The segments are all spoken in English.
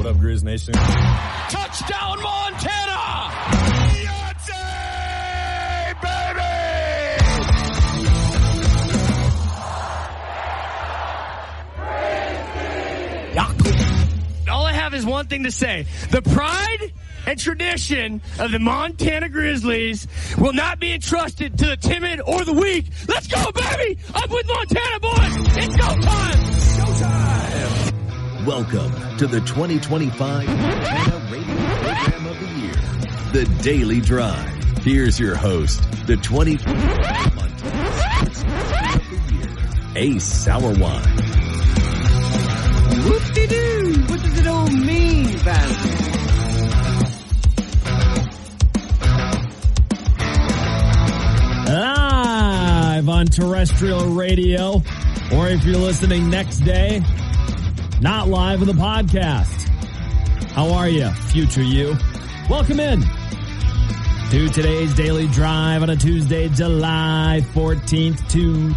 What up, Grizz Nation? Touchdown, Montana! Beyonce, baby! All I have is one thing to say. The pride and tradition of the Montana Grizzlies will not be entrusted to the timid or the weak. Let's go, baby! Up with Montana, boys! It's go time! Go time! Welcome to the 2025 Montana Radio Program of the Year, The Daily Drive. Here's your host, the 2025 Montana Sports Program of the Year, Ace Sauerwein. Whoop-de-doo! What does it all mean, Valerie? Live on terrestrial radio, or if you're listening next day, not live on the podcast. How are you, future you? Welcome in to today's Daily Drive on a Tuesday, July 14th,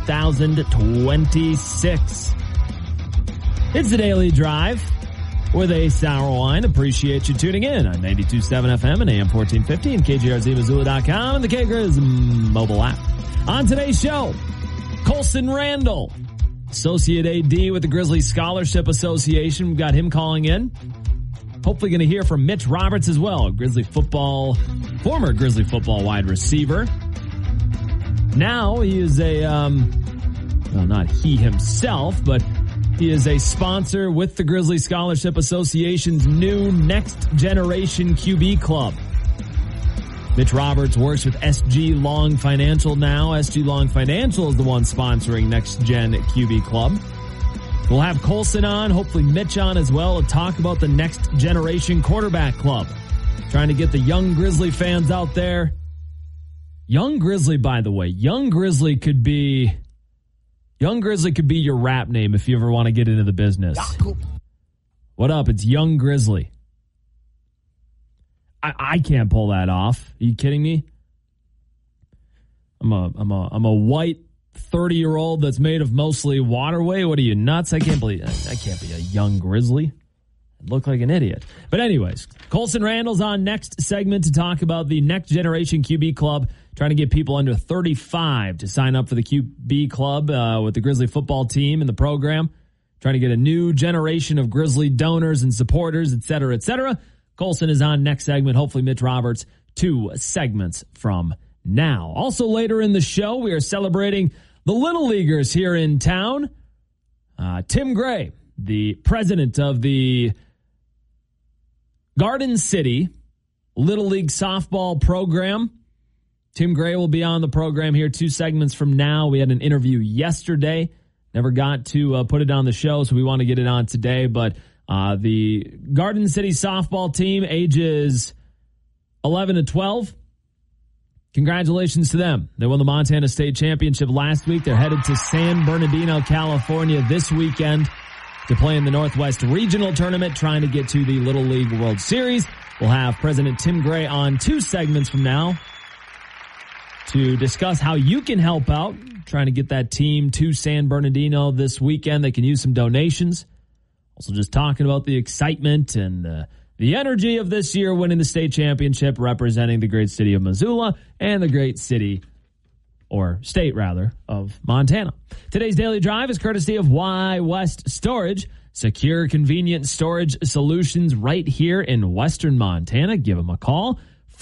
2026. It's the Daily Drive with Ace Sauerwein. Appreciate you tuning in on 92.7 FM and AM 1450 and KGRZMissoula.com and the K-Grizz mobile app. On today's show, Colson Randall, Associate AD with the Grizzly Scholarship Association. We've got him calling in. Hopefully going to hear from Mitch Roberts as well, former Grizzly football wide receiver. Now he is not he himself, but he is a sponsor with the Grizzly Scholarship Association's new Next Generation QB Club. Mitch Roberts works with SG Long Financial now. SG Long Financial is the one sponsoring Next Gen QB Club. We'll have Colson on, hopefully Mitch on as well, to talk about the Next Generation Quarterback Club. Trying to get the young Grizzly fans out there. Young Grizzly, by the way. Young Grizzly could be your rap name if you ever want to get into the business. What up? It's Young Grizzly. I can't pull that off. Are you kidding me? I'm a white 30-year-old that's made of mostly waterway. What are you, nuts? I can't be a young Grizzly. I look like an idiot. But anyways, Colson Randall's on next segment to talk about the Next Generation QB Club, trying to get people under 35 to sign up for the QB Club with the Grizzly football team and the program, trying to get a new generation of Grizzly donors and supporters, et cetera, et cetera. Colson is on next segment. Hopefully Mitch Roberts 2 segments from now. Also later in the show, we are celebrating the Little Leaguers here in town. Tim Gray, the president of the Garden City Little League softball program. Tim Gray will be on the program here 2 segments from now. We had an interview yesterday. Never got to put it on the show, so we want to get it on today. But the Garden City softball team, ages 11 to 12. Congratulations to them. They won the Montana State Championship last week. They're headed to San Bernardino, California this weekend to play in the Northwest Regional Tournament, trying to get to the Little League World Series. We'll have President Tim Gray on 2 segments from now to discuss how you can help out, trying to get that team to San Bernardino this weekend. They can use some donations. Also just talking about the excitement and the energy of this year winning the state championship, representing the great city of Missoula and the great city, or state rather, of Montana. Today's Daily Drive is courtesy of Y West Storage. Secure, convenient storage solutions right here in Western Montana. Give them a call,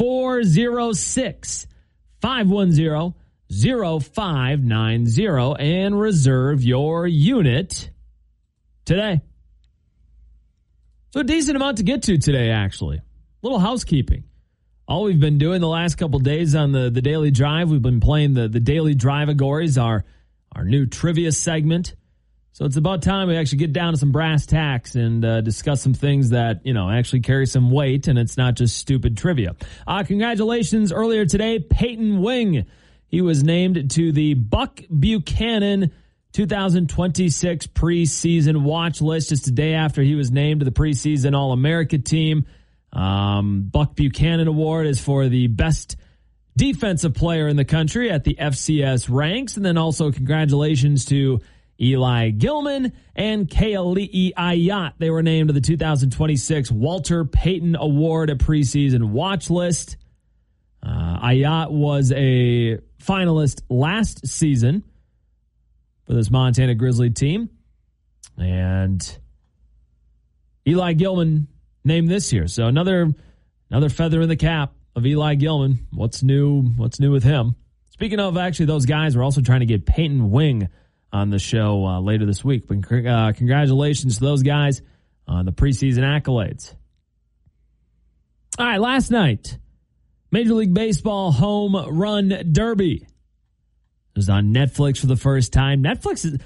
406-510-0590, and reserve your unit today. So a decent amount to get to today, actually. A little housekeeping. All we've been doing the last couple days on the Daily Drive, we've been playing the Daily Drive-agories, our new trivia segment. So it's about time we actually get down to some brass tacks and discuss some things that, actually carry some weight, and it's not just stupid trivia. Congratulations earlier today, Peyton Wing. He was named to the Buck Buchanan 2026 preseason watch list just a day after he was named to the preseason All-America team. Buck Buchanan Award is for the best defensive player in the country at the FCS ranks. And then also congratulations to Eli Gilman, and Keali'i Ayat. They were named to the 2026 Walter Payton Award preseason watch list. Ayat was a finalist last season for this Montana Grizzly team. And Eli Gilman named this year. So another feather in the cap of Eli Gilman. What's new with him? Speaking of actually those guys, we're also trying to get Peyton Wing on the show later this week. But congratulations to those guys on the preseason accolades. All right, last night, Major League Baseball Home Run Derby. It was on Netflix for the first time. Netflix,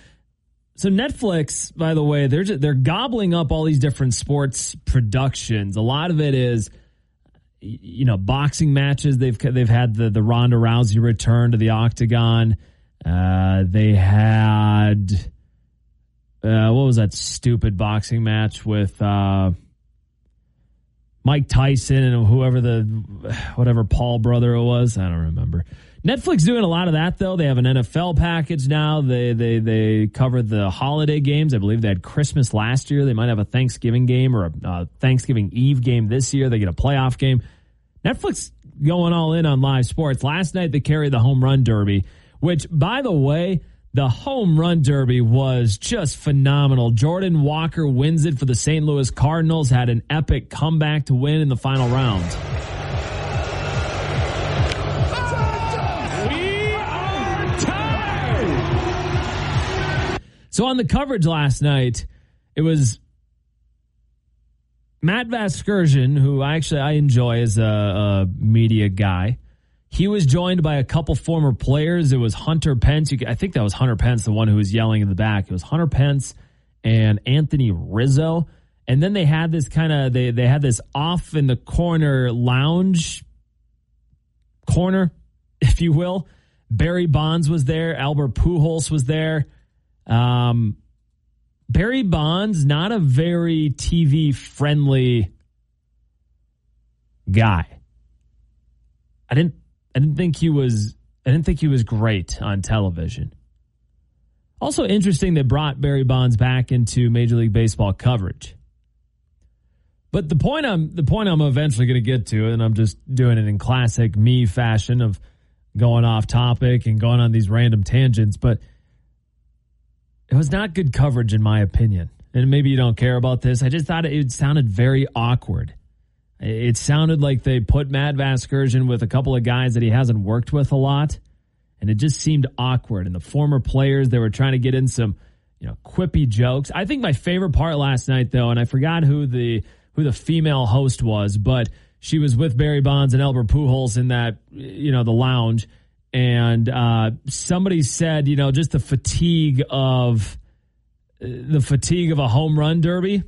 by the way, they're gobbling up all these different sports productions. A lot of it is, boxing matches. They've had the Ronda Rousey return to the octagon. They had what was that stupid boxing match with Mike Tyson and whatever Paul brother it was? I don't remember. Netflix doing a lot of that though. They have an NFL package now. They cover the holiday games. I believe they had Christmas last year. They might have a Thanksgiving game or a Thanksgiving Eve game this year. They get a playoff game. Netflix going all in on live sports. Last night they carried the Home Run Derby, which, by the way, the Home Run Derby was just phenomenal. Jordan Walker wins it for the St. Louis Cardinals, had an epic comeback to win in the final round. We are tied! So on the coverage last night, it was Matt Vasgersian, who I enjoy as a media guy. He was joined by a couple former players. It was Hunter Pence. I think that was Hunter Pence, the one who was yelling in the back. It was Hunter Pence and Anthony Rizzo. And then they had this they had this off in the corner lounge corner, if you will. Barry Bonds was there. Albert Pujols was there. Barry Bonds, not a very TV friendly guy. I didn't think he was great on television. Also interesting they brought Barry Bonds back into Major League Baseball coverage. But the point I'm eventually going to get to, and I'm just doing it in classic me fashion of going off topic and going on these random tangents, but it was not good coverage in my opinion. And maybe you don't care about this. I just thought it sounded very awkward. It sounded like they put Matt Vasgersian with a couple of guys that he hasn't worked with a lot, and it just seemed awkward. And the former players, they were trying to get in some, quippy jokes. I think my favorite part last night, though, and I forgot who the female host was, but she was with Barry Bonds and Albert Pujols in that, the lounge, and somebody said, just the fatigue of a home run derby.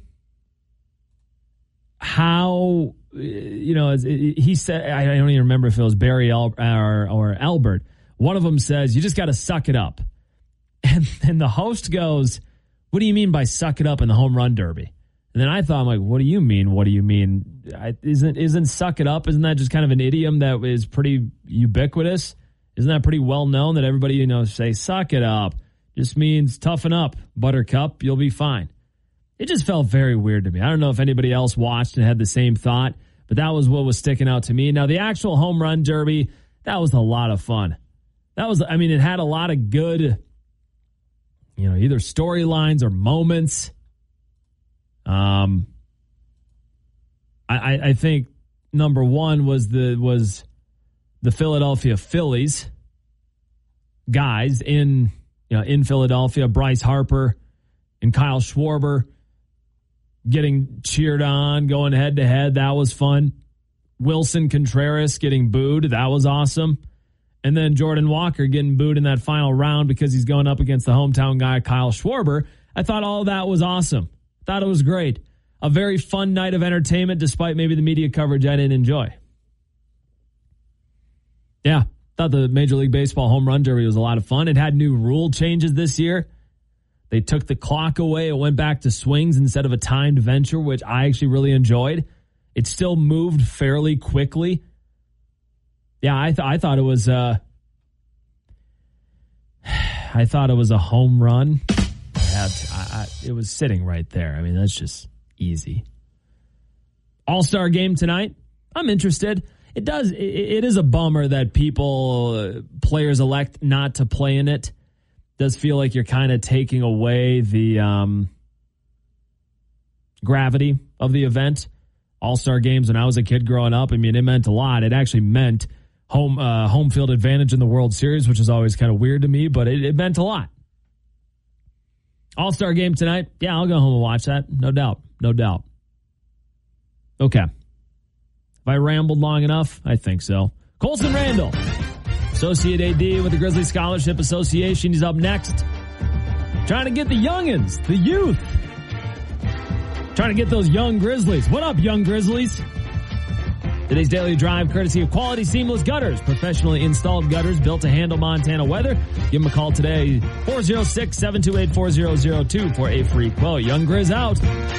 How, he said, I don't even remember if it was Barry or Albert. One of them says, you just got to suck it up. And the host goes, what do you mean by suck it up in the home run derby? And then I thought, I'm like, what do you mean? What do you mean? Isn't suck it up? Isn't that just kind of an idiom that is pretty ubiquitous? Isn't that pretty well known that everybody, say suck it up just means toughen up, buttercup, you'll be fine. It just felt very weird to me. I don't know if anybody else watched and had the same thought, but that was what was sticking out to me. Now, the actual home run derby, that was a lot of fun. It had a lot of good, either storylines or moments. I think number one was the Philadelphia Phillies guys in Philadelphia, Bryce Harper and Kyle Schwarber getting cheered on, going head to head. That was fun. Wilson Contreras getting booed. That was awesome. And then Jordan Walker getting booed in that final round because he's going up against the hometown guy, Kyle Schwarber. I thought all of that was awesome. Thought it was great. A very fun night of entertainment, despite maybe the media coverage I didn't enjoy. Yeah, thought the Major League Baseball Home Run Derby was a lot of fun. It had new rule changes this year. They took the clock away. It went back to swings instead of a timed venture, which I actually really enjoyed. It still moved fairly quickly. Yeah, I thought it was I thought it was a home run. it was sitting right there. I mean, that's just easy. All-Star game tonight. I'm interested. It is a bummer that players elect not to play in it. Does feel like you're kind of taking away the gravity of the event. All-Star games when I was a kid growing up, I mean, it meant a lot. It actually meant home field advantage in the World Series, which is always kind of weird to me, but it meant a lot. All-Star game tonight. Yeah, I'll go home and watch that. No doubt. Okay. Have I rambled long enough? I think so. Colson Randall, Associate AD with the Grizzly Scholarship Association. He's up next. Trying to get the youngins, the youth. Trying to get those young Grizzlies. What up, young Grizzlies? Today's Daily Drive, courtesy of Quality Seamless Gutters. Professionally installed gutters built to handle Montana weather. Give them a call today, 406-728-4002 for a free quote. Young Grizz out.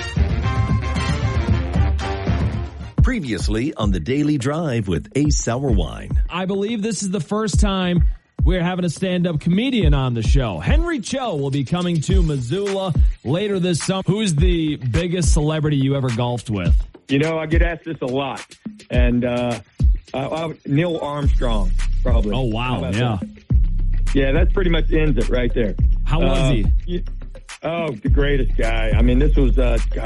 Previously on the Daily Drive with Ace Sour Wine. I believe this is the first time we're having a stand-up comedian on the show. Henry Cho will be coming to Missoula later this summer. Who's the biggest celebrity you ever golfed with? You know, I get asked this a lot. And Neil Armstrong, probably. Oh, wow, yeah. That? Yeah, that pretty much ends it right there. How was he? The greatest guy. I mean, this was,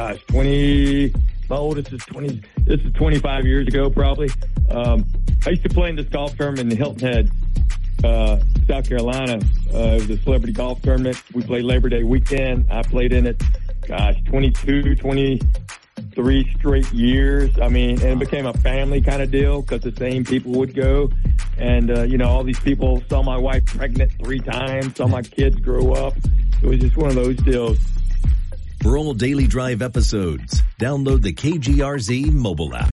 my oldest is 20, this is 25 years ago, probably. I used to play in this golf tournament in Hilton Head, South Carolina. It was a celebrity golf tournament. We played Labor Day weekend. I played in it, 23 straight years. I mean, and it became a family kind of deal because the same people would go. And, all these people saw my wife pregnant 3 times, saw my kids grow up. It was just one of those deals. For all Daily Drive episodes, download the KGRZ mobile app.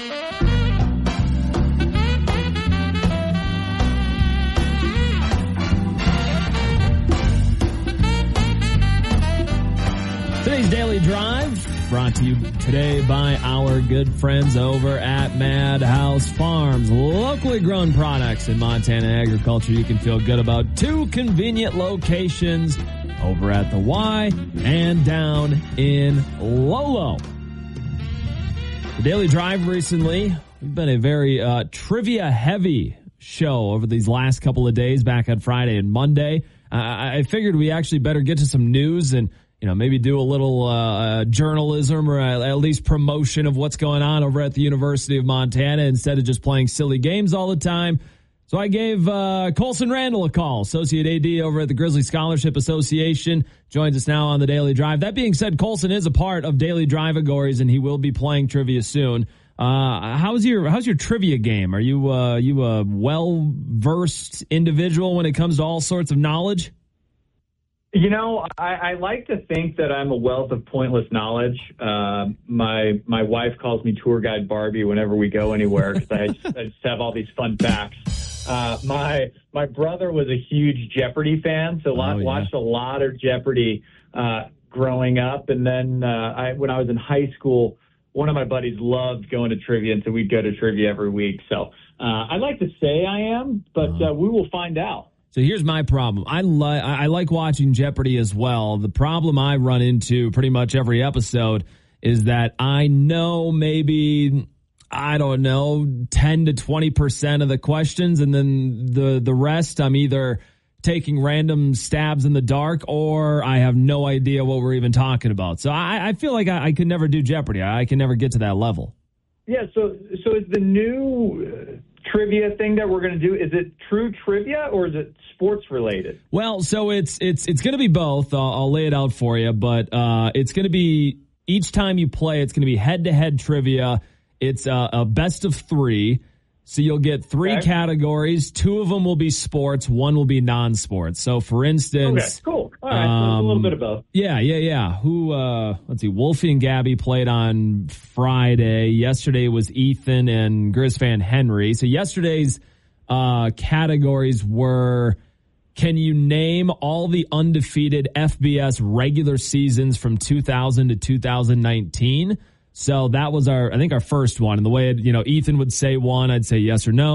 Today's Daily Drive brought to you today by our good friends over at Madhouse Farms. Locally grown products in Montana agriculture you can feel good about. 2 convenient locations over at the Y and down in Lolo. The Daily Drive recently, we've been a very trivia-heavy show over these last couple of days, back on Friday and Monday. I figured we actually better get to some news and maybe do a little journalism or at least promotion of what's going on over at the University of Montana instead of just playing silly games all the time. So I gave Colson Randall a call, Associate AD over at the Grizzly Scholarship Association. Joins us now on the Daily Drive. That being said, Colson is a part of Daily Drive-agories, and he will be playing trivia soon. How's your trivia game? Are you a well-versed individual when it comes to all sorts of knowledge? I like to think that I'm a wealth of pointless knowledge. My wife calls me Tour Guide Barbie whenever we go anywhere because I just have all these fun facts. My brother was a huge Jeopardy fan, so watched a lot of Jeopardy growing up. And then when I was in high school, one of my buddies loved going to trivia, and so we'd go to trivia every week. So I'd like to say I am, but we will find out. So here's my problem. I like watching Jeopardy as well. The problem I run into pretty much every episode is that I know maybe, 10 to 20% of the questions, and then the rest I'm either taking random stabs in the dark or I have no idea what we're even talking about. So I feel like I could never do Jeopardy. I can never get to that level. Yeah, so is the new trivia thing that we're going to do, is it true trivia or is it sports related? Well, so it's going to be both. I'll lay it out for you, but it's going to be, each time you play, it's going to be head-to-head trivia. It's a best of 3. So you'll get 3 categories. 2 of them will be sports. 1 will be non-sports. So for instance, okay, cool. All right, so a little bit of both. Yeah. Let's see. Wolfie and Gabby played on Friday. Yesterday was Ethan and Grizz fan Henry. So yesterday's categories were: can you name all the undefeated FBS regular seasons from 2000 to 2019? So that was our first one. And the way, Ethan would say 1, I'd say yes or no.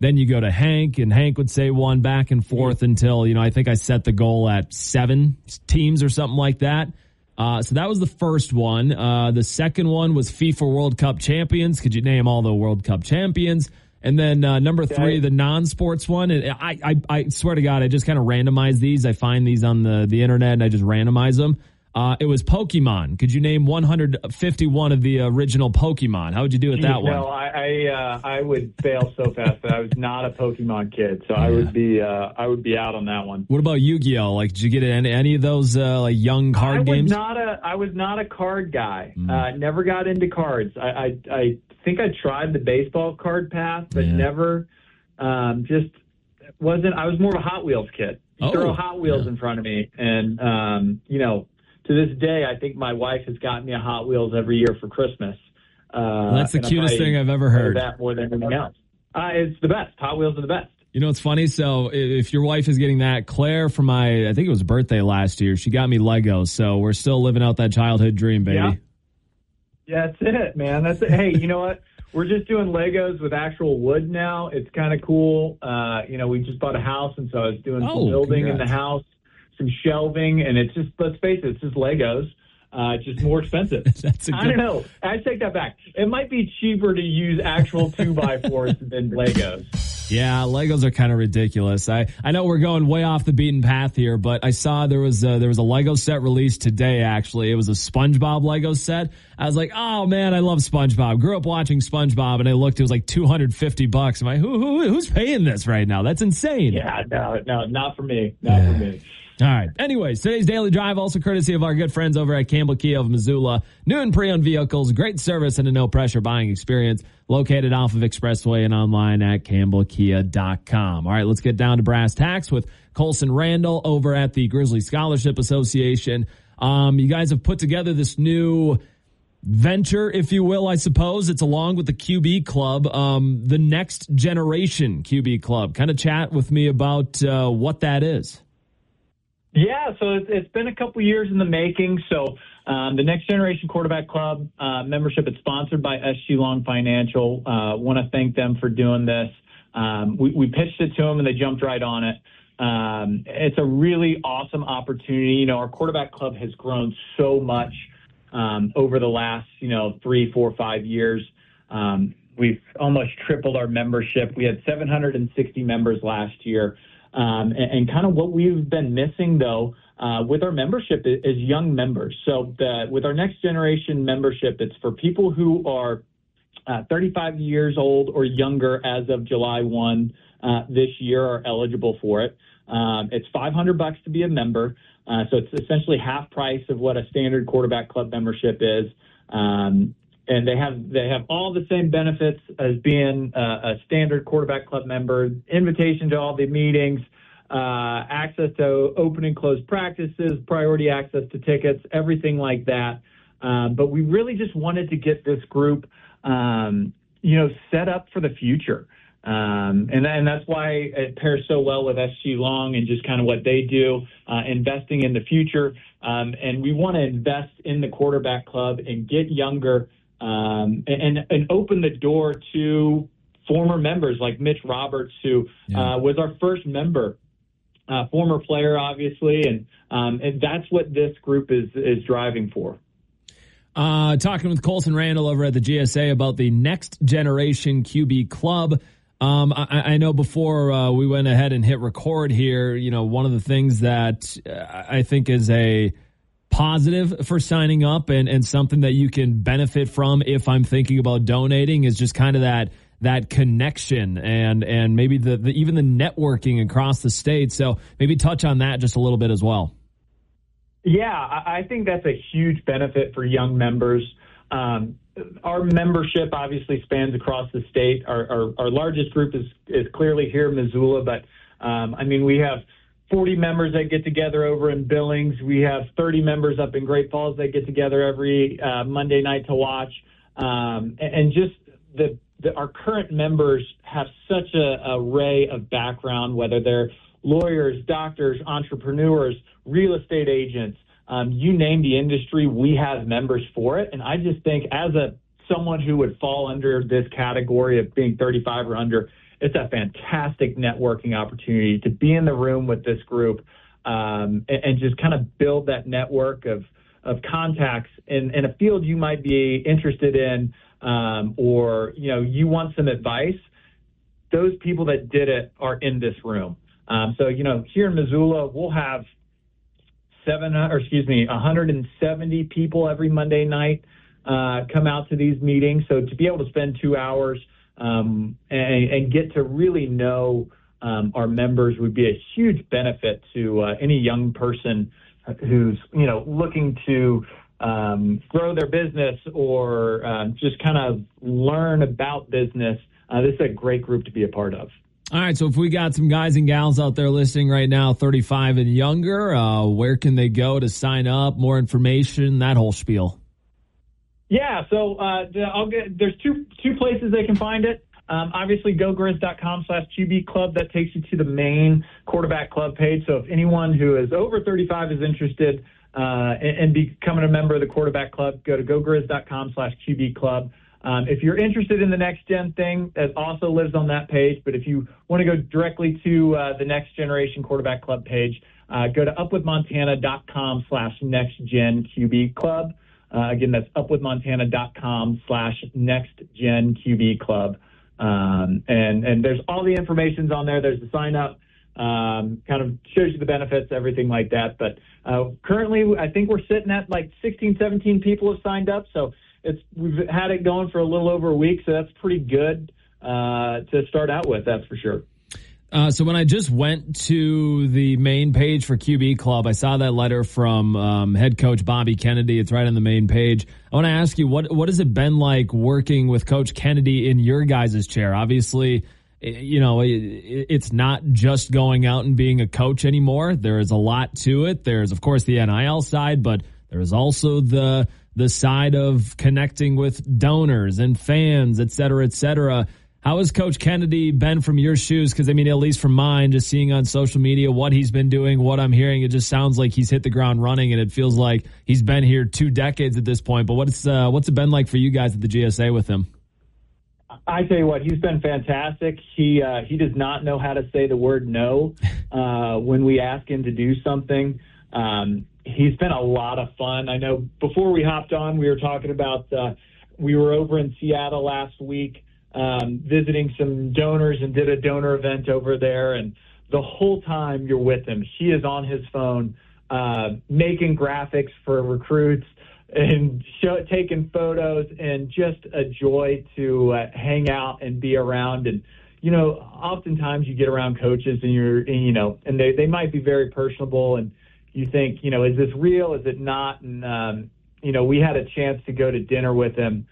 Then you go to Hank, and Hank would say one back and forth until, I think I set the goal at 7 teams or something like that. So that was the first one. The second one was FIFA World Cup champions. Could you name all the World Cup champions? And then number 3, the non-sports one. And I swear to God, I just kind of randomize these. I find these on the internet, and I just randomize them. It was Pokemon. Could you name 151 of the original Pokemon? How would you do with that one? No, I would fail so fast that I was not a Pokemon kid, so I would be out on that one. What about Yu-Gi-Oh? Like, did you get any of those like young card games? I was not a card guy. Never got into cards. I think I tried the baseball card path, but never. Just wasn't. I was more of a Hot Wheels kid. Throw Hot Wheels in front of me, and to this day, I think my wife has gotten me a Hot Wheels every year for Christmas. That's the cutest thing I've ever heard. That more than anything else. It's the best. Hot Wheels are the best. You know, it's funny. So if your wife is getting that, Claire, for I think it was birthday last year, she got me Legos. So we're still living out that childhood dream, baby. Yeah, that's it, man. That's it. Hey, you know what? We're just doing Legos with actual wood now. It's kind of cool. We just bought a house, and so I was doing some building in the house. Some shelving, and it's just, let's face it, it's just Legos. It's just more expensive. I don't know. I take that back. It might be cheaper to use actual 2x4s than Legos. Yeah, Legos are kind of ridiculous. I know we're going way off the beaten path here, but I saw there was a Lego set released today, actually. It was a SpongeBob Lego set. I was like, oh, man, I love SpongeBob. Grew up watching SpongeBob, and I looked, it was like $250. I'm like, who's paying this right now? That's insane. Yeah, no, not for me. Not for me. All right. Anyways, today's Daily Drive, also courtesy of our good friends over at Campbell Kia of Missoula. New and pre-owned vehicles, great service, and a no-pressure buying experience. Located off of Expressway and online at CampbellKia.com. All right, let's get down to brass tacks with Colson Randall over at the Grizzly Scholarship Association. You guys have put together this new venture, if you will, I suppose. It's along with the QB Club, the Next Generation QB Club. Kind of chat with me about what that is. Yeah, so it's been a couple years in the making. So the Next Generation Quarterback Club membership is sponsored by SG Long Financial. Want to thank them for doing this. We pitched it to them, and they jumped right on it. It's a really awesome opportunity. Our quarterback club has grown so much over the last 3, 4, 5 years. We've almost tripled our membership. We had 760 members last year. And kind of what we've been missing, though, with our membership is young members. So with our Next Generation membership, it's for people who are 35 years old or younger as of July 1 this year are eligible for it. It's $500 to be a member. So it's essentially half price of what a standard quarterback club membership is. And they have all the same benefits as being a standard quarterback club member: invitation to all the meetings, access to open and closed practices, priority access to tickets, everything like that. But we really just wanted to get this group, set up for the future. And that's why it pairs so well with SG Long and just kind of what they do, investing in the future. And we want to invest in the quarterback club and get younger, and open the door to former members like Mitch Roberts, who was our first member, former player, obviously, and that's what this group is driving for. Talking with Colson Randall over at the GSA about the Next Generation QB Club. I know before we went ahead and hit record here, one of the things that I think is a positive for signing up and something that you can benefit from if I'm thinking about donating is just kind of that connection and maybe even the networking across the state. So maybe touch on that just a little bit as well. Yeah, I think that's a huge benefit for young members. Our membership obviously spans across the state. Our largest group is clearly here in Missoula, but we have 40 members that get together over in Billings. We have 30 members up in Great Falls that get together every Monday night to watch. And just our current members have such an array of background, whether they're lawyers, doctors, entrepreneurs, real estate agents, you name the industry, we have members for it. And I just think as a someone who would fall under this category of being 35 or under, it's a fantastic networking opportunity to be in the room with this group and just kind of build that network of contacts in a field you might be interested in, or, you want some advice. Those people that did it are in this room. So, here in Missoula, we'll have 170 people every Monday night come out to these meetings. So to be able to spend 2 hours and get to really know our members would be a huge benefit to any young person who's, looking to grow their business or just kind of learn about business. This is a great group to be a part of. All right, so if we got some guys and gals out there listening right now, 35 and younger, where can they go to sign up, more information, that whole spiel? Yeah, so there's two places they can find it. Obviously, gogriz.com/QB Club. That takes you to the main quarterback club page. So if anyone who is over 35 is interested in becoming a member of the quarterback club, go to gogriz.com/QB Club. If you're interested in the Next Gen thing, that also lives on that page. But if you want to go directly to the Next Generation Quarterback Club page, go to upwithmontana.com/NextGenQB Club. Again, that's upwithmontana.com/NextGenQB Club. And there's all the information's on there. There's the sign up, kind of shows you the benefits, everything like that. But currently, I think we're sitting at like 16, 17 people have signed up. So we've had it going for a little over a week, so that's pretty good to start out with, that's for sure. So when I just went to the main page for QB Club, I saw that letter from head coach Bobby Kennedy. It's right on the main page. I want to ask you, what has it been like working with Coach Kennedy in your guys' chair? Obviously, it's not just going out and being a coach anymore. There is a lot to it. There's, of course, the NIL side, but there is also the side of connecting with donors and fans, et cetera, et cetera. How has Coach Kennedy been from your shoes? Because, at least from mine, just seeing on social media what he's been doing, what I'm hearing, it just sounds like he's hit the ground running, and it feels like he's been here 2 decades at this point. But what's it been like for you guys at the GSA with him? I tell you what, he's been fantastic. He does not know how to say the word no when we ask him to do something. He's been a lot of fun. I know before we hopped on, we were talking about we were over in Seattle last week visiting some donors and did a donor event over there. And the whole time you're with him, he is on his phone making graphics for recruits and taking photos, and just a joy to hang out and be around. And, oftentimes you get around coaches and they might be very personable, and you think, is this real? Is it not? And, we had a chance to go to dinner with him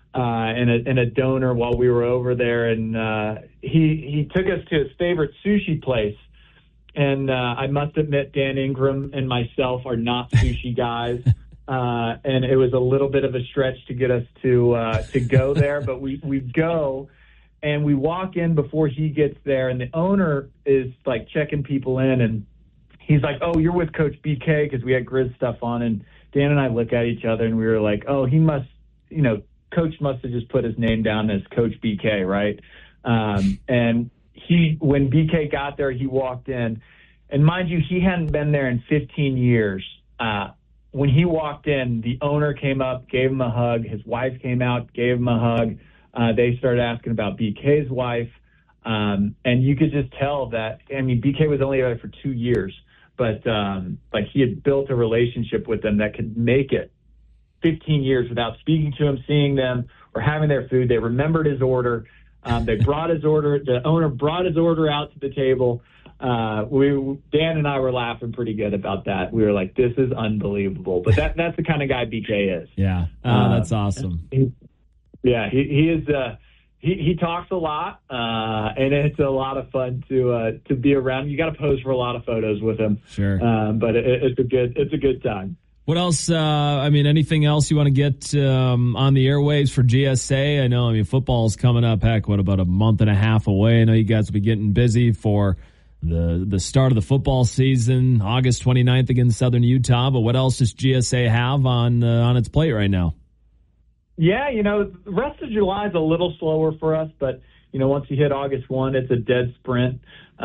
and a donor while we were over there. And he took us to his favorite sushi place. And I must admit, Dan Ingram and myself are not sushi guys. And it was a little bit of a stretch to get us to go there. But we go and we walk in before he gets there. And the owner is like checking people in, and he's like, "Oh, you're with Coach BK," because we had Grizz stuff on. And Dan and I look at each other and we were like, "Oh, he must, Coach must have just put his name down as Coach BK, right?" And when BK got there, he walked in, and mind you, he hadn't been there in 15 years. When he walked in, the owner came up, gave him a hug. His wife came out, gave him a hug. They started asking about BK's wife. And you could just tell that, BK was only there for 2 years, but he had built a relationship with them that could make it 15 years without speaking to him, seeing them, or having their food. They remembered his order. They brought his order. The owner brought his order out to the table. Dan and I were laughing pretty good about that. We were like, "This is unbelievable." But that's the kind of guy BK is. Yeah, that's awesome. He is. He talks a lot, and it's a lot of fun to be around. You got to pose for a lot of photos with him. Sure, but it's a good time. What else? Anything else you want to get on the airwaves for GSA? I know. Football's coming up. Heck, about a month and a half away? I know you guys will be getting busy for the start of the football season, August 29th against Southern Utah. But what else does GSA have on its plate right now? Yeah, the rest of July is a little slower for us, but, once you hit August 1, it's a dead sprint.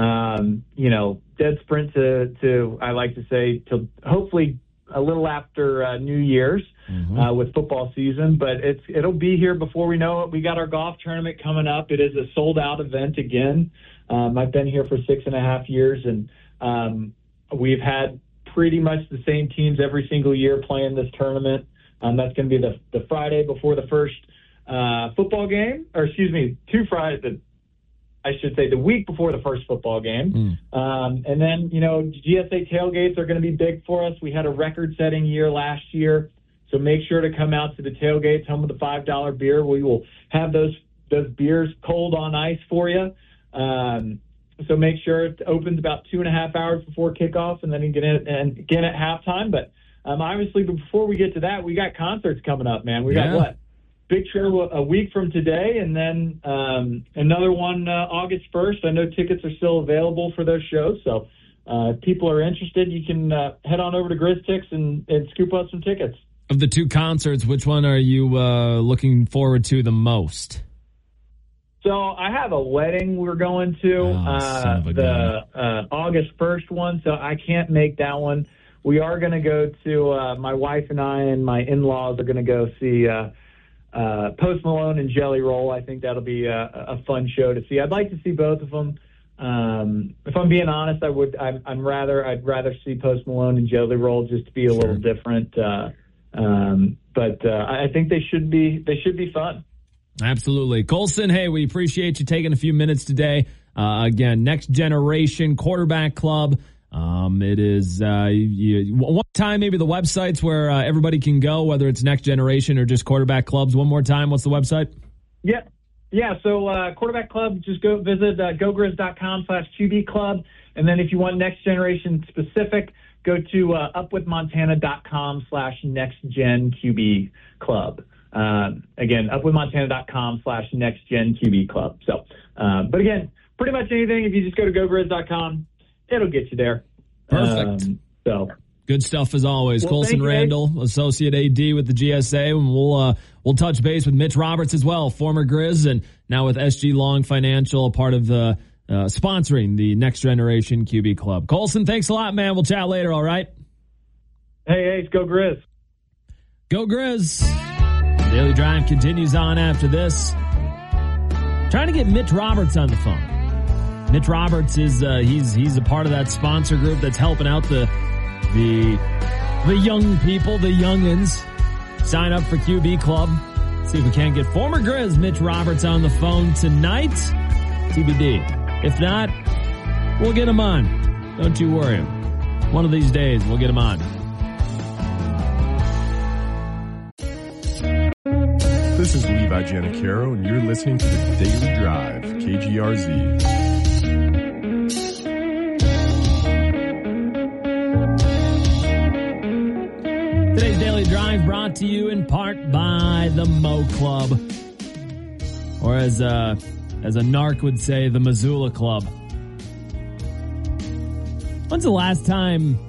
Dead sprint to I like to say, to hopefully a little after New Year's with football season. But it'll be here before we know it. We got our golf tournament coming up. It is a sold-out event again. I've been here for 6.5 years, and we've had pretty much the same teams every single year playing this tournament. That's going to be the Friday before the first football game, or excuse me, the week before the first football game. And then, GSA tailgates are going to be big for us. We had a record-setting year last year, so make sure to come out to the tailgates, home of the $5 beer. We will have those beers cold on ice for you. So make sure it opens about 2.5 hours before kickoff, and then you get in and again at halftime. But obviously, before we get to that, we got concerts coming up, man. We got big show a week from today, and then another one August 1st. I know tickets are still available for those shows, so if people are interested, you can head on over to GrizzTix and scoop up some tickets. Of the two concerts, which one are you looking forward to the most? So I have a wedding we're going to, August 1st one, so I can't make that one. We are going to go to, my wife and I and my in-laws are going to go see Post Malone and Jelly Roll. I think that'll be a fun show to see. I'd like to see both of them. If I'm being honest, I'd rather see Post Malone and Jelly Roll just to be a little different. But I think they should be fun. Absolutely. Colson, hey, we appreciate you taking a few minutes today. Again, Next Generation Quarterback Club. It is one time, maybe the websites where everybody can go, whether it's Next Generation or just quarterback clubs. One more time, what's the website? Yeah. So quarterback club, just go visit gogrizz.com/QB club. And then if you want Next Generation specific, go to upwithmontana.com/nextgenqb club. Again, upwithmontana.com/nextgenqb club. So, but again, pretty much anything, if you just go to gogrizz.com, it'll get you there. Perfect. So good stuff as always. Well, Colson Randall, Associate AD with the GSA, and we'll touch base with Mitch Roberts as well, former Grizz, and now with SG Long Financial, a part of the sponsoring the Next Generation QB Club. Colson, thanks a lot, man. We'll chat later. All right. Hey, go Grizz. Go Grizz. Daily Drive continues on after this. Trying to get Mitch Roberts on the phone. Mitch Roberts is he's a part of that sponsor group that's helping out the young people, the youngins, sign up for QB Club. See if we can't get former Grizz Mitch Roberts on the phone tonight. TBD. If not, we'll get him on. Don't you worry. One of these days, we'll get him on. This is Levi Giannicaro, and you're listening to The Daily Drive, KGRZ. Today's Daily Drive brought to you in part by the Mo Club, or as a narc would say, the Missoula Club. When's the last time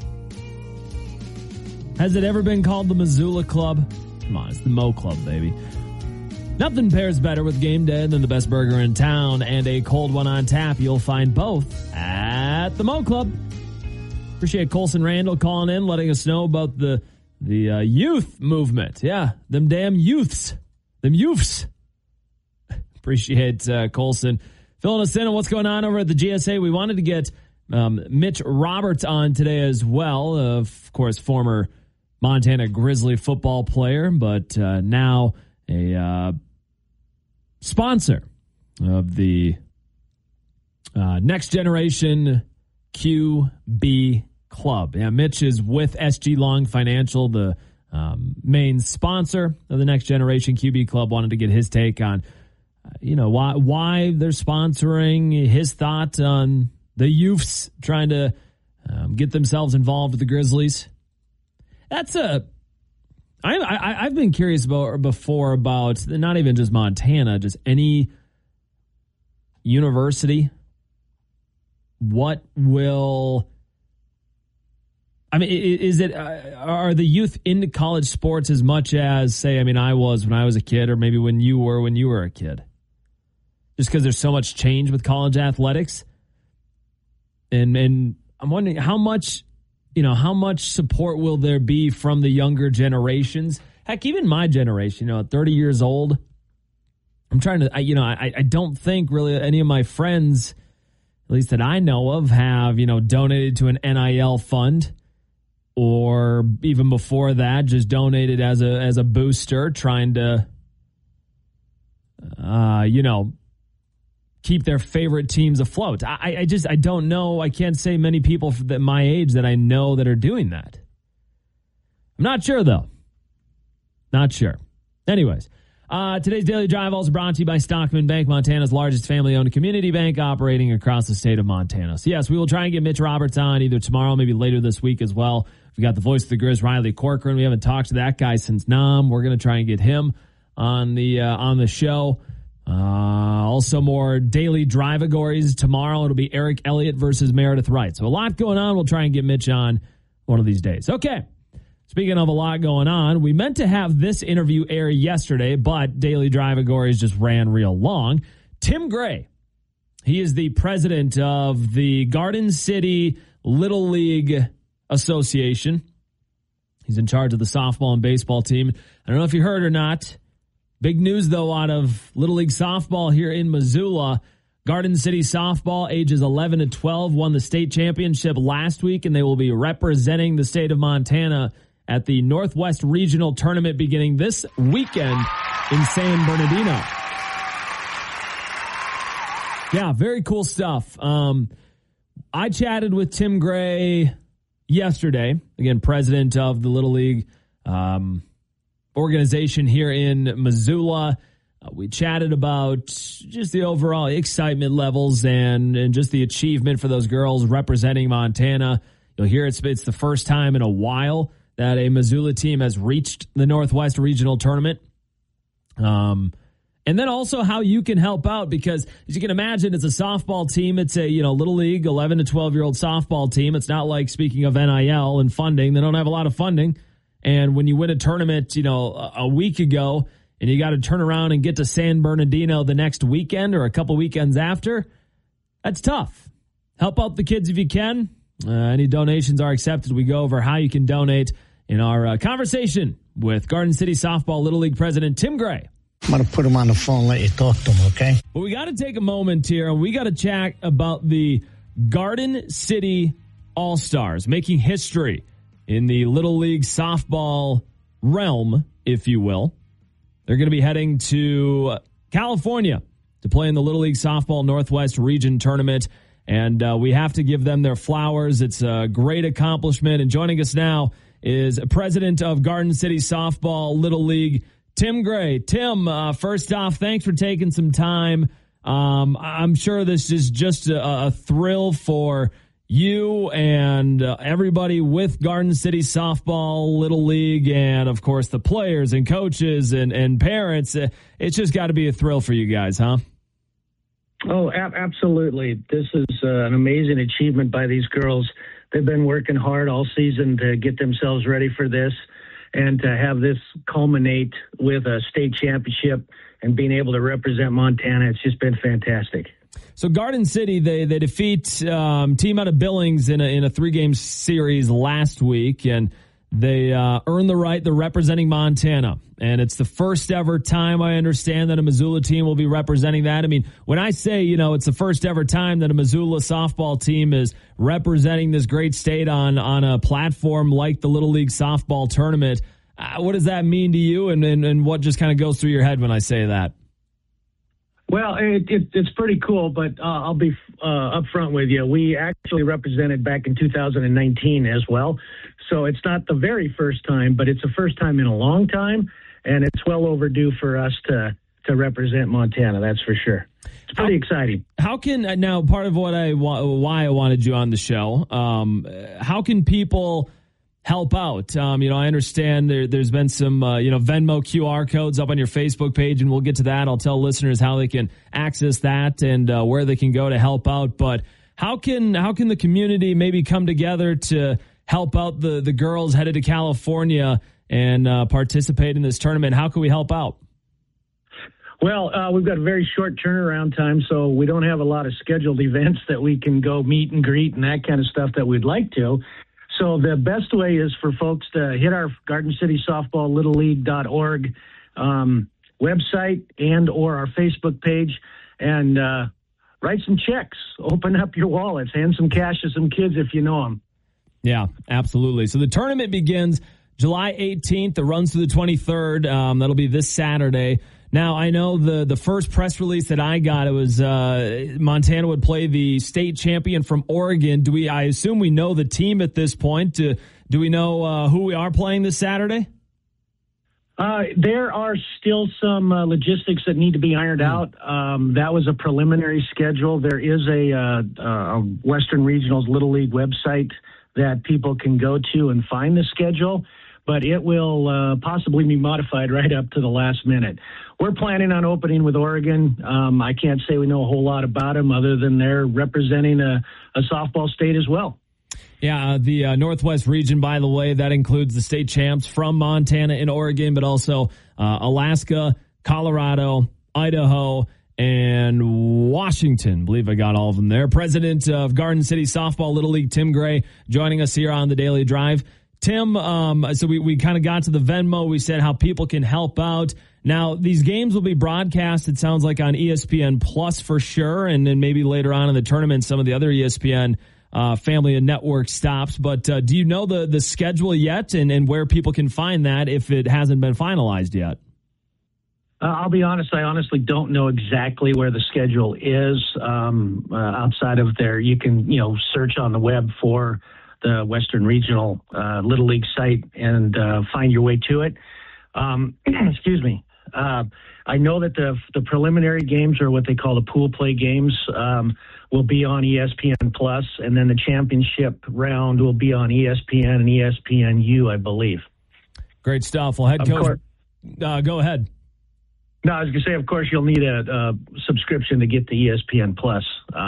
has it ever been called the Missoula Club? Come on, it's the Mo Club, baby. Nothing pairs better with game day than the best burger in town and a cold one on tap. You'll find both at the Mo Club. Appreciate Colson Randall calling in, letting us know about the youth movement. Yeah, them damn youths. Them youths. Appreciate Colson filling us in on what's going on over at the GSA. We wanted to get Mitch Roberts on today as well. Of course, former Montana Grizzly football player, but now a sponsor of the Next Generation QB Club. Yeah, Mitch is with SG Long Financial, the main sponsor of the Next Generation QB Club. Wanted to get his take on, why they're sponsoring, his thought on the youths trying to get themselves involved with the Grizzlies. I've been curious before about not even just Montana, just any university. What will I mean, is it are the youth into college sports as much as, say, I mean, I was when I was a kid, or maybe when you were a kid? Just because there's so much change with college athletics, and I'm wondering how much support will there be from the younger generations? Heck, even my generation, at 30 years old, I'm trying to, I don't think really any of my friends, at least that I know of, have, donated to an NIL fund, or even before that, just donated as a booster, trying to, keep their favorite teams afloat. I don't know. I can't say many people that my age that I know that are doing that. I'm not sure, though. Not sure. Anyways, today's Daily Drive also brought to you by Stockman Bank, Montana's largest family-owned community bank operating across the state of Montana. So, yes, we will try and get Mitch Roberts on either tomorrow, maybe later this week as well. We got the voice of the Grizz, Riley Corcoran. We haven't talked to that guy since Nam. We're going to try and get him on the show. Also more daily drive-agories tomorrow. It'll be Eric Elliott versus Meredith Wright. So a lot going on. We'll try and get Mitch on one of these days. Okay. Speaking of a lot going on, we meant to have this interview air yesterday, but daily drive-agories just ran real long. Tim Gray, he is the president of the Garden City Little League Association. He's in charge of the softball and baseball team. I don't know if you heard or not. Big news, though, out of Little League softball here in Missoula. Garden City softball, ages 11 to 12, won the state championship last week, and they will be representing the state of Montana at the Northwest Regional Tournament beginning this weekend in San Bernardino. Yeah, very cool stuff. I chatted with Tim Gray yesterday, again, president of the Little League organization here in Missoula. We chatted about just the overall excitement levels and just the achievement for those girls representing Montana. You'll hear it's the first time in a while that a Missoula team has reached the Northwest Regional Tournament. And then also how you can help out, because as you can imagine, it's a softball team. It's a, Little League 11 to 12-year-old softball team. It's not like, speaking of NIL and funding, they don't have a lot of funding. And when you win a tournament, a week ago, and you got to turn around and get to San Bernardino the next weekend or a couple weekends after, that's tough. Help out the kids if you can. Any donations are accepted. We go over how you can donate in our conversation with Garden City Softball Little League President Tim Gray. I'm going to put him on the phone and let you talk to him, okay? Well, we got to take a moment here. We got to chat about the Garden City All-Stars making history in the Little League softball realm, if you will. They're going to be heading to California to play in the Little League Softball Northwest Region Tournament, and we have to give them their flowers. It's a great accomplishment, and joining us now is president of Garden City Softball Little League, Tim Gray. Tim, first off, thanks for taking some time. I'm sure this is just a thrill for you and everybody with Garden City Softball Little League, and of course the players and coaches and parents. It's just got to be a thrill for you guys, huh? Oh, absolutely. This is an amazing achievement by these girls. They've been working hard all season to get themselves ready for this, and to have this culminate with a state championship and being able to represent Montana, it's just been fantastic. So Garden City, they defeat team out of Billings in a 3-game series last week, and they earn the right. They're representing Montana, and it's the first ever time I understand that a Missoula team will be representing that. I mean, when I say, it's the first ever time that a Missoula softball team is representing this great state on a platform like the Little League softball tournament, what does that mean to you, and what just kind of goes through your head when I say that? Well, it's pretty cool, but I'll be upfront with you. We actually represented back in 2019 as well. So it's not the very first time, but it's the first time in a long time, and it's well overdue for us to represent Montana, that's for sure. It's pretty exciting. How can, now part of why I wanted you on the show, how can people help out? I understand there's been some, Venmo QR codes up on your Facebook page, and we'll get to that. I'll tell listeners how they can access that and where they can go to help out. But how can the community maybe come together to help out the girls headed to California and participate in this tournament? How can we help out? Well, we've got a very short turnaround time, so we don't have a lot of scheduled events that we can go meet and greet and that kind of stuff that we'd like to. So the best way is for folks to hit our Garden City Softball Little League.org website and or our Facebook page and write some checks, open up your wallets, hand some cash to some kids if you know them. Yeah, absolutely. So the tournament begins July 18th. It runs through the 23rd. That'll be this Saturday. Now, I know the first press release that I got, it was Montana would play the state champion from Oregon. I assume we know the team at this point. Do we know who we are playing this Saturday? There are still some logistics that need to be ironed out. That was a preliminary schedule. There is a Western Regionals Little League website that people can go to and find the schedule, but it will possibly be modified right up to the last minute. We're planning on opening with Oregon. I can't say we know a whole lot about them other than they're representing a softball state as well. Yeah, the Northwest region, by the way, that includes the state champs from Montana and Oregon, but also Alaska, Colorado, Idaho, and Washington. I believe I got all of them there. President of Garden City Softball Little League, Tim Gray, joining us here on the Daily Drive. Tim, so we kind of got to the Venmo. We said how people can help out. Now, these games will be broadcast, it sounds like, on ESPN Plus for sure, and then maybe later on in the tournament, some of the other ESPN family and network stops. But do you know the schedule yet and where people can find that if it hasn't been finalized yet? I'll be honest, I honestly don't know exactly where the schedule is outside of there. You can, search on the web for the Western Regional Little League site and find your way to it. Excuse me. I know that the preliminary games, or what they call the pool play games, will be on ESPN Plus, and then the championship round will be on ESPN and ESPNU, I believe. Great stuff. Well, head coach, go ahead. No, I was going to say, of course, you'll need a subscription to get the ESPN Plus,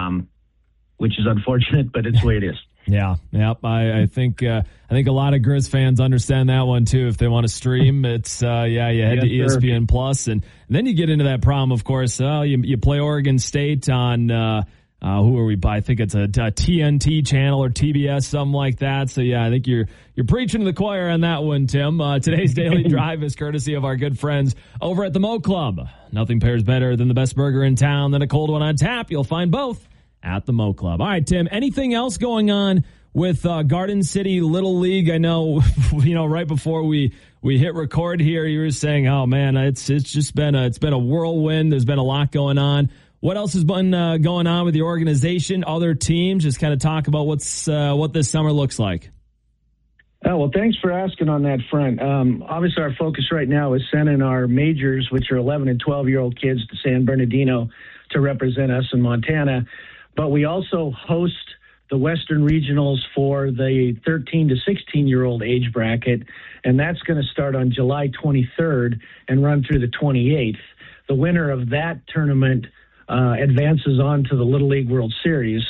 which is unfortunate, but it's the way it is. Yeah. I think a lot of Grizz fans understand that one too. If they want to stream, it's you head to ESPN Plus, and then you get into that problem. Of course, you play Oregon State on who are we by? I think it's a TNT channel or TBS, something like that. So yeah, I think you're preaching to the choir on that one, Tim. Today's Daily Drive is courtesy of our good friends over at the Mo Club. Nothing pairs better than the best burger in town than a cold one on tap. You'll find both at the Mo Club. All right, Tim, anything else going on with Garden City Little League? I know, right before we hit record here, you were saying, oh man, it's just been a whirlwind. There's been a lot going on. What else has been going on with the organization, other teams? Just kind of talk about what this summer looks like. Oh, well, thanks for asking on that front. Obviously, our focus right now is sending our majors, which are 11 and 12-year-old kids, to San Bernardino to represent us in Montana. But we also host the Western Regionals for the 13 to 16-year-old age bracket, and that's going to start on July 23rd and run through the 28th. The winner of that tournament advances on to the Little League World Series,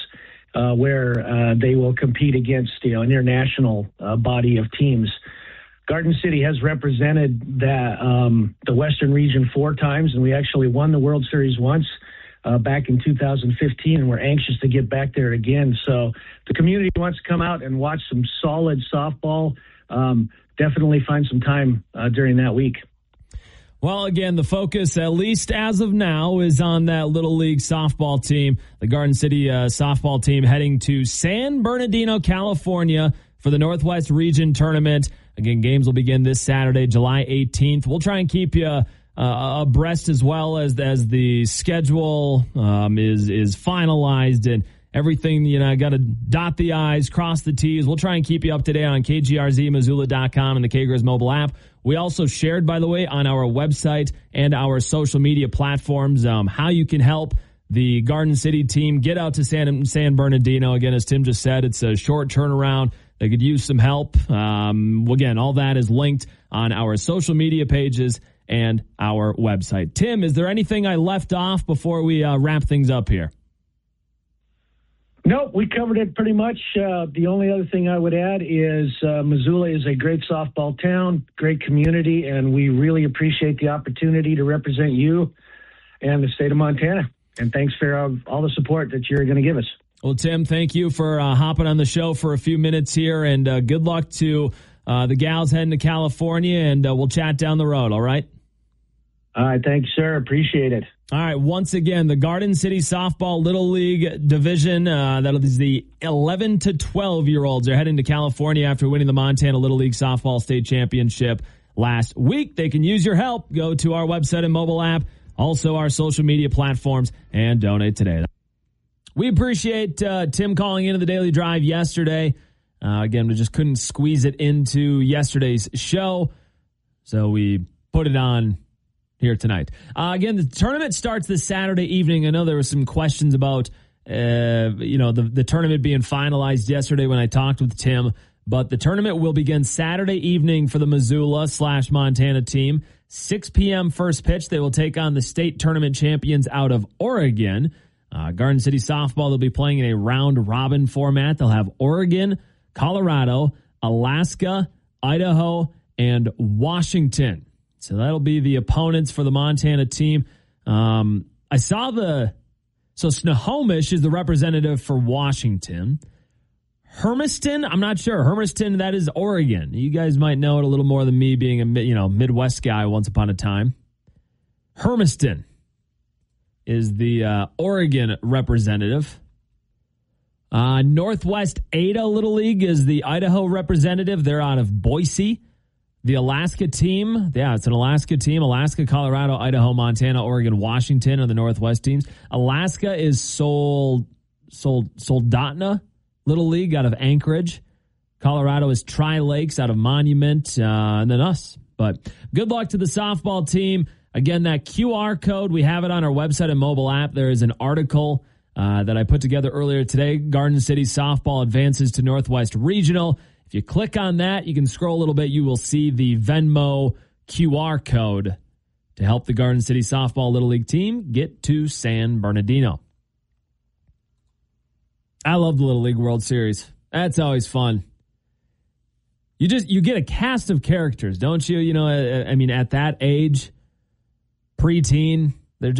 where they will compete against an international body of teams. Garden City has represented the Western region 4 times, and we actually won the World Series once back in 2015, and we're anxious to get back there again. So the community wants to come out and watch some solid softball. Definitely find some time during that week. Well, again, the focus, at least as of now, is on that Little League softball team, the Garden City softball team heading to San Bernardino, California for the Northwest Region Tournament. Again, games will begin this Saturday, July 18th. We'll try and keep you abreast as well as the schedule is finalized and everything. Got to dot the I's, cross the T's. We'll try and keep you up to date on KGRZ-Missoula.com and the KGRZ mobile app. We also shared, by the way, on our website and our social media platforms how you can help the Garden City team get out to San Bernardino. Again, as Tim just said, it's a short turnaround. They could use some help. Again, all that is linked on our social media pages and our website. Tim, is there anything I left off before we wrap things up here? Nope, we covered it pretty much. The only other thing I would add is Missoula is a great softball town, great community, and we really appreciate the opportunity to represent you and the state of Montana. And thanks for all the support that you're going to give us. Well, Tim, thank you for hopping on the show for a few minutes here, and good luck to the gals heading to California, and we'll chat down the road, all right? All right, thanks, sir. Appreciate it. All right, once again, the Garden City Softball Little League Division, that is the 11 to 12-year-olds, are heading to California after winning the Montana Little League Softball State Championship last week. They can use your help. Go to our website and mobile app, also our social media platforms, and donate today. We appreciate Tim calling into the Daily Drive yesterday. Again, we just couldn't squeeze it into yesterday's show, so we put it on here tonight. Again, the tournament starts this Saturday evening. I know there were some questions about the tournament being finalized yesterday when I talked with Tim, but the tournament will begin Saturday evening for the Missoula/Montana team. 6 p.m. first pitch. They will take on the state tournament champions out of Oregon. Garden City Softball, they'll be playing in a round-robin format. They'll have Oregon, Colorado, Alaska, Idaho, and Washington. So that'll be the opponents for the Montana team. I saw so Snohomish is the representative for Washington. Hermiston, I'm not sure. Hermiston, that is Oregon. You guys might know it a little more than me, being a Midwest guy once upon a time. Hermiston is the Oregon representative. Northwest Ada Little League is the Idaho representative. They're out of Boise. The Alaska team, it's an Alaska team. Alaska, Colorado, Idaho, Montana, Oregon, Washington are the Northwest teams. Alaska is Soldotna Little League out of Anchorage. Colorado is Tri-Lakes out of Monument, and then us. But good luck to the softball team. Again, that QR code, we have it on our website and mobile app. There is an article that I put together earlier today. Garden City Softball advances to Northwest Regional. If you click on that, you can scroll a little bit. You will see the Venmo QR code to help the Garden City Softball Little League team get to San Bernardino. I love the Little League World Series. That's always fun. You get a cast of characters, don't you? I mean, at that age, preteen, they're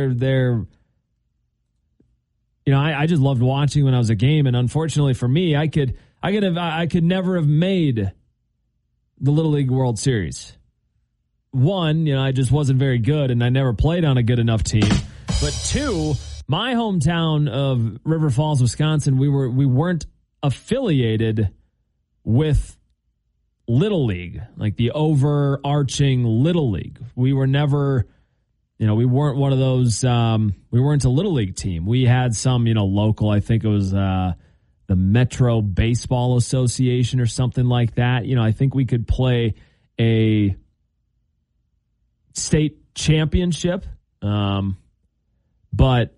I just loved watching when I was a game, and unfortunately for me, I could never have made the Little League World Series. One, I just wasn't very good, and I never played on a good enough team. But two, my hometown of River Falls, Wisconsin, we weren't affiliated with Little League, like the overarching Little League. We were never, we weren't one of those, we weren't a Little League team. We had some, local, I think it was the Metro Baseball Association or something like that. I think we could play a state championship, but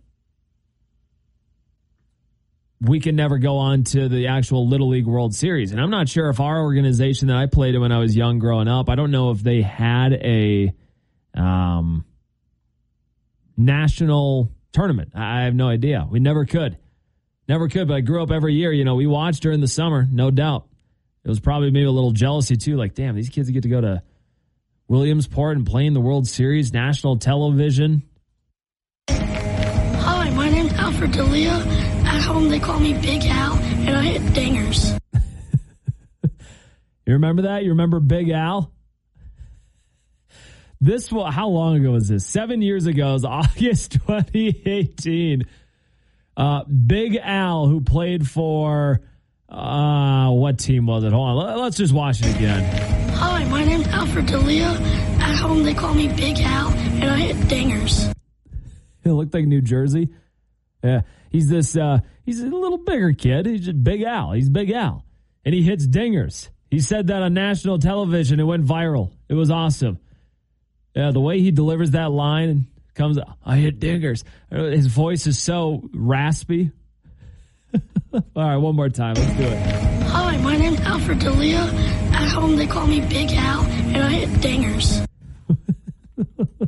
we can never go on to the actual Little League World Series. And I'm not sure if our organization that I played in when I was young growing up, I don't know if they had a national tournament. I have no idea. We never could. But I grew up every year. We watched during the summer, no doubt. It was probably maybe a little jealousy too. Like, damn, these kids get to go to Williamsport and play in the World Series, national television. Hi, my name's Alfred D'Elia. At home, they call me Big Al, and I hit dingers. You remember that? You remember Big Al? How long ago was this? 7 years ago. It was August 2018. Big Al, who played for, what team was it? Hold on. Let's just watch it again. Hi, my name's Alfred D'Elia. At home, they call me Big Al, and I hit dingers. It looked like New Jersey. Yeah. He's he's a little bigger kid. He's just Big Al. He's Big Al. And he hits dingers. He said that on national television. It went viral. It was awesome. Yeah, the way he delivers that line and comes, I hit dingers. His voice is so raspy. All right, one more time. Let's do it. Hi, my name's Alfred D'Elia. At home, they call me Big Al, and I hit dingers.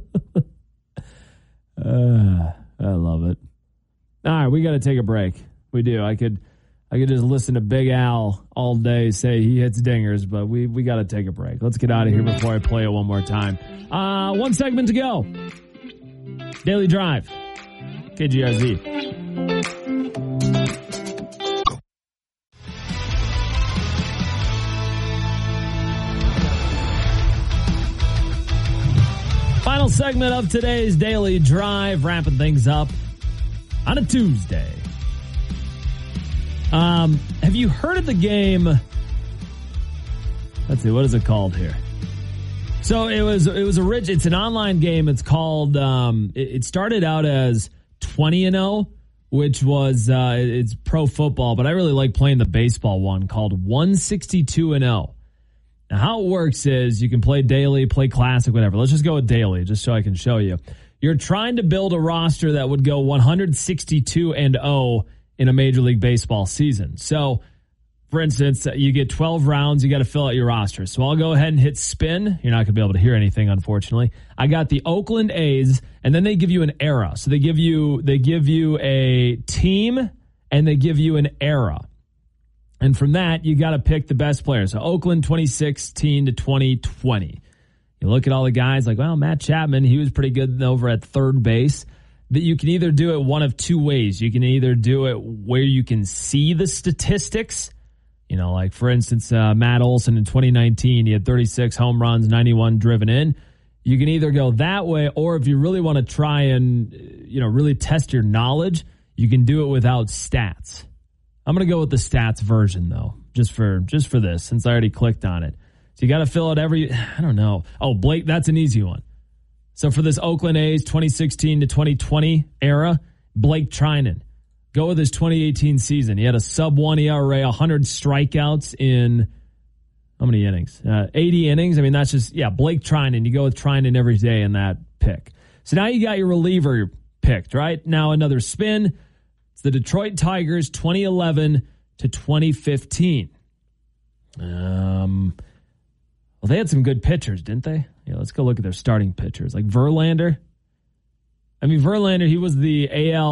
I love it. All right, we got to take a break. We do. I could just listen to Big Al all day say he hits dingers, but we got to take a break. Let's get out of here before I play it one more time. One segment to go. Daily Drive. KGRZ. Final segment of today's Daily Drive, wrapping things up on a Tuesday. Have you heard of the game? Let's see, what is it called here? So it's an online game. It's called, it started out as 20-0, which was, it's pro football, but I really like playing the baseball one called 162-0. Now, how it works is you can play daily, play classic, whatever. Let's just go with daily, just so I can show you. You're trying to build a roster that would go 162-0 in a Major League Baseball season. So, for instance, you get 12 rounds, you got to fill out your roster. So I'll go ahead and hit spin. You're not going to be able to hear anything, unfortunately. I got the Oakland A's, and then they give you an era. So they give you a team, and they give you an era. And from that, you got to pick the best players. So Oakland 2016 to 2020. You look at all the guys like, well, Matt Chapman, he was pretty good over at third base. That you can either do it one of two ways. You can either do it where you can see the statistics. You know, like, for instance, Matt Olson in 2019, he had 36 home runs, 91 driven in. You can either go that way, or if you really want to try and, really test your knowledge, you can do it without stats. I'm going to go with the stats version, though, just for this, since I already clicked on it. So you got to fill out I don't know. Oh, Blake, that's an easy one. So for this Oakland A's 2016 to 2020 era, Blake Trinan. Go with his 2018 season. He had a sub-1 ERA, 100 strikeouts in how many innings? 80 innings. I mean, that's just, Blake Trinan. You go with Trinan every day in that pick. So now you got your reliever picked, right? Now another spin. It's the Detroit Tigers 2011 to 2015. Well, they had some good pitchers, didn't they? Yeah, let's go look at their starting pitchers. Like Verlander. I mean, Verlander, he was the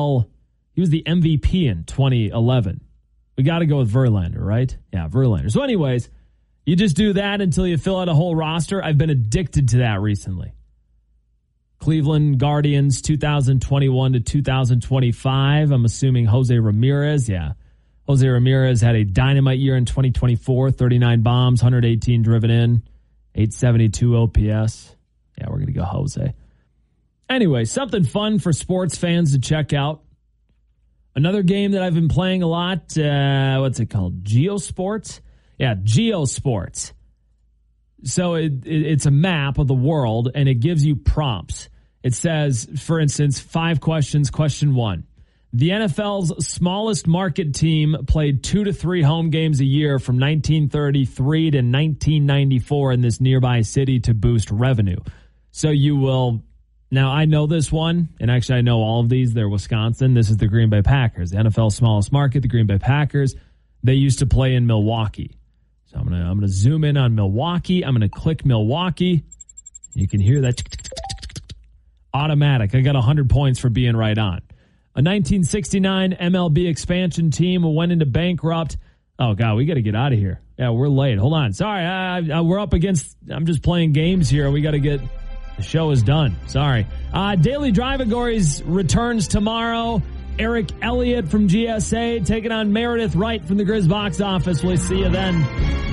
MVP in 2011. We got to go with Verlander, right? Yeah, Verlander. So anyways, you just do that until you fill out a whole roster. I've been addicted to that recently. Cleveland Guardians 2021 to 2025. I'm assuming Jose Ramirez. Yeah. Jose Ramirez had a dynamite year in 2024. 39 bombs, 118 driven in, 872 OPS. Yeah, we're going to go Jose. Anyway, something fun for sports fans to check out. Another game that I've been playing a lot, what's it called? GeoSports? Yeah, GeoSports. So it's a map of the world, and it gives you prompts. It says, for instance, 5 questions. Question 1. The NFL's smallest market team played 2 to 3 home games a year from 1933 to 1994 in this nearby city to boost revenue. So you will... Now, I know this one, and actually I know all of these. They're Wisconsin. This is the Green Bay Packers. The NFL's smallest market, the Green Bay Packers. They used to play in Milwaukee. So I'm gonna zoom in on Milwaukee. I'm going to click Milwaukee. You can hear that. Automatic. I got 100 points for being right on. A 1969 MLB expansion team went into bankrupt. Oh, God, we got to get out of here. Yeah, we're late. Hold on. Sorry, we're up against... I'm just playing games here. We got to get... The show is done. Sorry. Daily Drive-A-Gories returns tomorrow. Eric Elliott from GSA taking on Meredith Wright from the Grizz box office. We'll see you then.